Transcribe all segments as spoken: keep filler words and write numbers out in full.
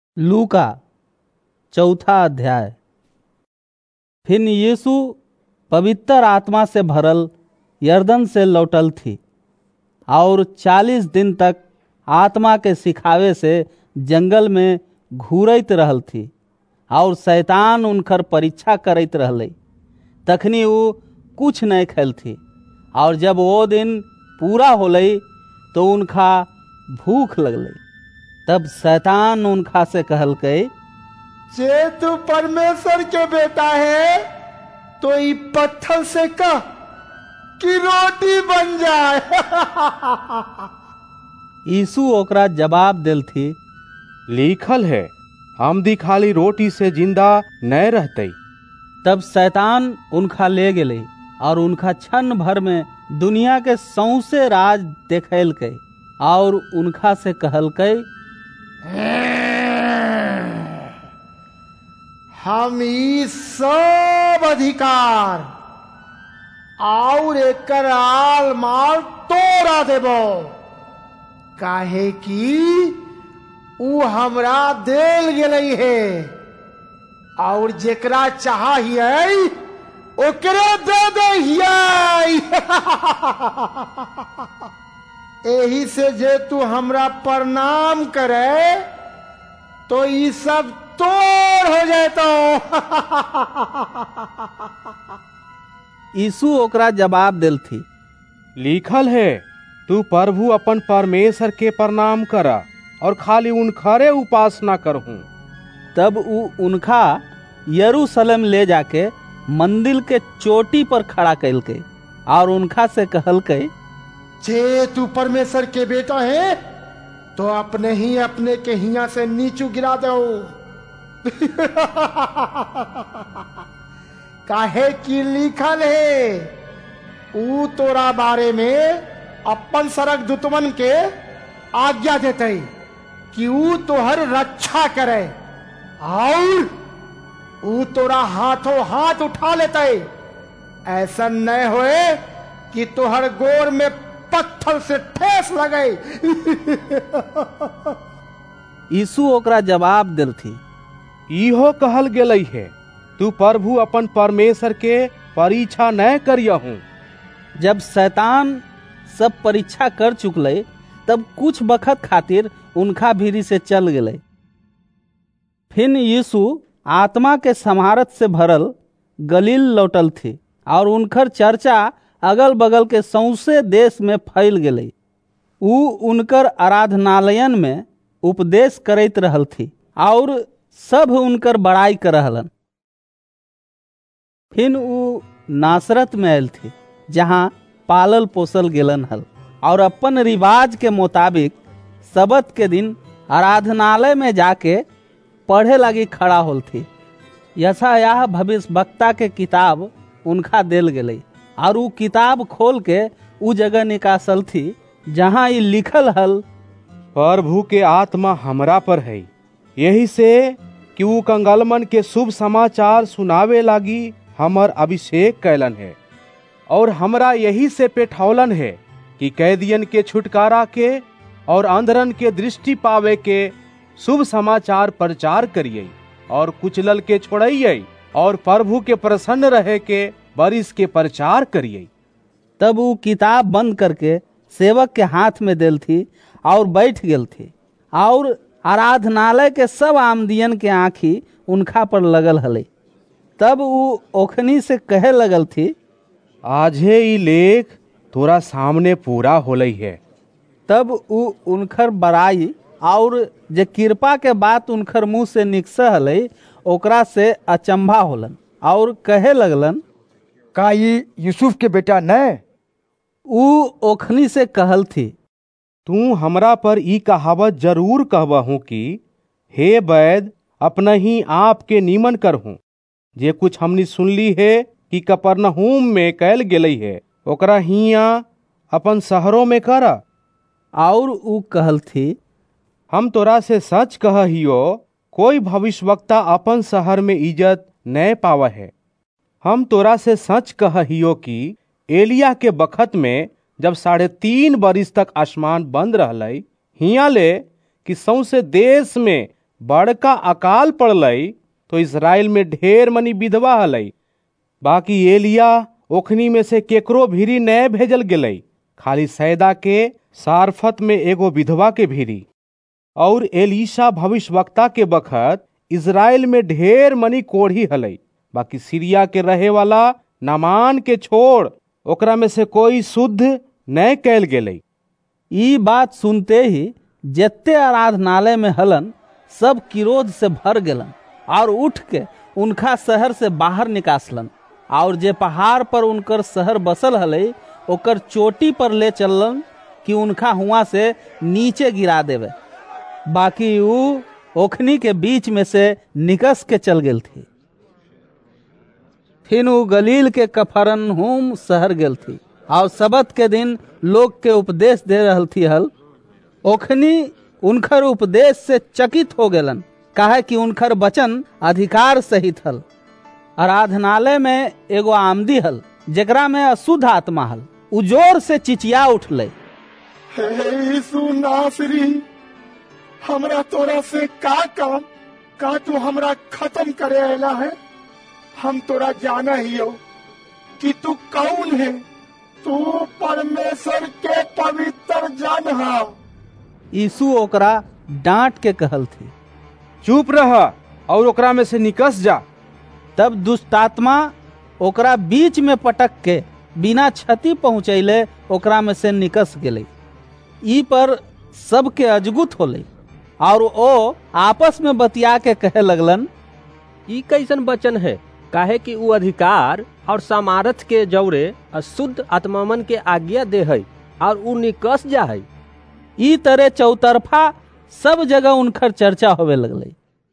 लूका चौथा अध्याय। फिर यीशु पवित्र आत्मा से भरल यरदन से लौटल थी और चालीस दिन तक आत्मा के सिखावे से जंगल में घूरत रहल थी और शैतान उनकर परीक्षा करत रहले। तखनी वो कुछ नहीं खेल थी और जब वो दिन पूरा होलई तो उनका भूख लगले। तब शैतान उनका से कहल के, जे तू परमेश्वर के बेटा है तो ई पत्थर से कह कि रोटी बन जाए। यीशु ओकरा जवाब दिल थी, लिखल है, हम दी खाली रोटी से जिंदा न रहते। तब शैतान उनका ले गेले और उनका क्षण भर में दुनिया के सौंसे राज देखल के और उनका से कहल के, हम ई सब अधिकार और एकर आल माल तोड़ा देबो, काहे कि ऊ हमरा देल गेलई है और जेकरा चाहिए ओकरे दे दहिए। एही से जे तू हमरा प्रणाम करे तो ई सब तोड़ हो जातो। यीशु ओकरा जवाब दिल थी, लिखल है, तू प्रभु अपन परमेश्वर के प्रणाम करा और खाली उनखरे उपासना करहूं। तब ऊ उनका यरूशलेम ले जाके मंदिर के चोटी पर खड़ा कैल के और उनका से कहल के, जे तू परमेश्वर के बेटा है तो अपने ही अपने के हिया से नीचू गिरा दो। काहे कि लिखल है, ऊ तोरा बारे में अपन सरक दुतमन के आज्ञा देते कि ऊ तोहर रक्षा करे और ऊ तोरा हाथों हाथ उठा लेते। ऐसा न होए कि तोहर गोर में पत्थर से ठेस लगे। यीशु ओकरा जवाब दिल थी, इहो कहल गेलई है, तू प्रभु अपन परमेश्वर के परीक्षा न करियहूं। जब शैतान सब परीक्षा कर चुकले तब कुछ बखत खातिर उनका भीरी से चल गेले। फिर यीशु आत्मा के समारत से भरल गलील लौटल थी और उनकर चर्चा अगल बगल के सौंसे देश में फैल गेले। ऊ उनकर आराधनालयन में उपदेश करैत रहल थी और सब उनकर बड़ाई कर रहलन। फिर ऊ नासरत में आयल थी जहाँ पालल पोसल गेलन हल और अपन रिवाज के मुताबिक सबत के दिन आराधनालय में जाके पढ़े लगी खड़ा होल थी। यशायाह भविष्यवक्ता के किताब उनका देल गेले और ऊ किताब खोल के ऊ जगह निकासल थी जहाँ ये लिखल हल, प्रभु के आत्मा हमरा पर है, यही से कि ऊ कंगालमन के शुभ समाचार सुनावे लागी हमर अभिषेक कैलन है और हमरा यही से पेठौलन है कि कैदियन के छुटकारा के और अंधरन के दृष्टि पावे के शुभ समाचार प्रचार करिए और कुचलल के छोड़िए और प्रभु के प्रसन्न रहे के बरिस के प्रचार करिए। तब वो किताब बंद करके सेवक के हाथ में देल थी और बैठ गेल थी और आराधनालय के सब आमदियन के आँखी उनका पर लगल हले। तब वो ओखनी से कहे लगल थी, आजे ई लेख तोरा सामने पूरा होलई है। तब ऊ उनकर बड़ाई और जे कृपा के बात उनकर मुंह से निकस हले ओकरा से अचंभा होलन और कहे लगलन, का ये यूसुफ के बेटा न? ऊ ओखनी से कहल थी, तू हमरा पर ई कहावत जरूर कहबहू कि हे वैद अपना ही आप के नीमन करहूं। जे कुछ हमनी सुनली है कि कफरनहूम में कैल गेलई है ओकरा हिया अपन शहरों में करा। और ऊ कहल थी, हम तोरा से सच कहियो, कोई भविष्यवक्ता अपन शहर में इज्जत न पावा है। हम तोरा से सच कहियो कि एलिया के बखत में जब साढ़े तीन बरिस तक आसमान बंद रहलई, हिया ले कि सौंसे देश में बड़का अकाल पड़लई तो इसराइल में ढेर मनी विधवा हलई। बाकी एलिया ओखनी में से केकरो भीरी नए भेजल गेलई, खाली सैदा के सारफत में एगो विधवा के भीरी। और एलीशा भविष्यवक्ता के बखत इज़राइल में ढेर मनी कोढ़ी हलई। बाकी सीरिया के रहे वाला नामान के छोड़ ओकरा में से कोई शुद्ध न कैल गेलई। ई बात सुनते ही जत्ते आराधनालय में हलन सब क्रोध से भर गेलन और उठ के उनका शहर से बाहर निकासलन। और जे पहाड़ पर उनकर शहर बसल हलई ओकर चोटी पर ले चलन कि उनका हुआ से नीचे गिरा देवे। बाकी ऊ ओखनी के बीच में से निकस के चल गेल थी। फिर ऊ गलील के कफरनहूम शहर गेल थी और सबत के दिन लोग के उपदेश दे रहल थी हल। ओखनी उनकर उपदेश से चकित हो गेलन, काहे कि उनकर वचन अधिकार सहित हल। आराधनालय में एगो आमदी हल जेकरा में अशुद्ध आत्मा हल। उ जोर से चिचिया उठले, हे यीशु नासरी, हमरा तोरा से का काम? का तू हमरा खत्म करे आला है? हम तोरा जाना ही हो कि तू कौन है। तू परमेश्वर के पवित्र जन है। यीशु ओकरा डांट के कहल थी, चुप रह और ओकरा में से निकस जा। तब दुष्टात्मा ओकरा बीच में पटक के बिना क्षति पहुँचैले ओकरा में से निकस गेले। ई पर सबके अजगुत होले और ओ आपस में बतिया के कहे लगलन, ई कैसन वचन है? काहे कि उ अधिकार और सामर्थ के जौरे अशुद्ध आत्मामन के आज्ञा दे है और उ निकस जा है। ई तरह चौतरफा सब जगह उनकर चर्चा होवे लगले।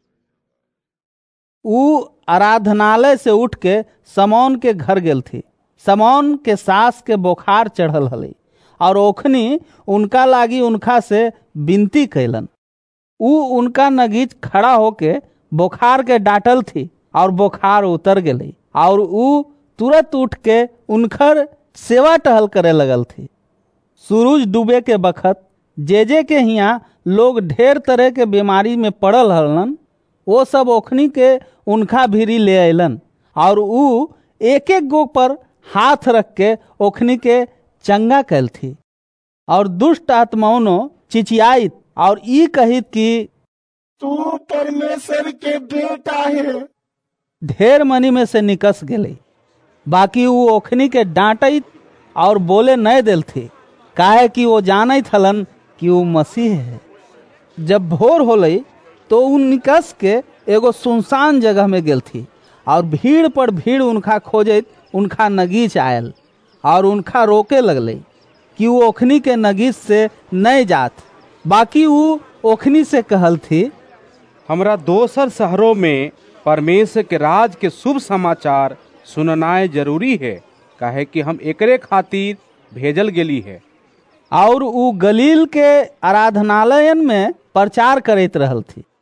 उ आराधनालय से उठ के समौन के घर गेल थी। समौन के सास के बुखार चढ़ल हले और ओखनी उनका लागी उनका से विनती कैलन। उ उनका नगीच खड़ा होके बुखार के डांटल थी और बुखार उतर गेले और उ तुरंत उठ के उनकर सेवा टहल करे लगल थी। सूरज डूबे के बखत जे जे के हिया लोग ढेर तरह के बीमारी में पड़ल हलन, वो सब ओखनी के उनका भीरी ले अलन और उ एक एक गो पर हाथ रख के ओखनी के चंगा कैल थी। और दुष्ट आत्माओं चिचियाइत और ई कहित कि तू परमेश्वर के बेटा है। ढेर मनी में से निकस गेले। बाकी वो ओखनी के डांटित और बोले नहीं दिल थी, काहे कि वो जानत हलन कि वो मसीह है। जब भोर होले तो उन निकस के एगो सुनसान जगह में गेल थी और भीड़ पर भीड़ उनका खोजत उनका नगीच आयल और उनका रोके लगले कि वो ओखनी के नगीच से नहीं जात। बाकी वो ओखनी से कहल थी, हमरा दोसर शहरों में परमेश्वर के राज के शुभ समाचार सुननाए जरूरी है, काहे कि हम एकरे खातिर भेजल गेली है। और उ गलील के आराधनालयन में प्रचार करत रहल थी।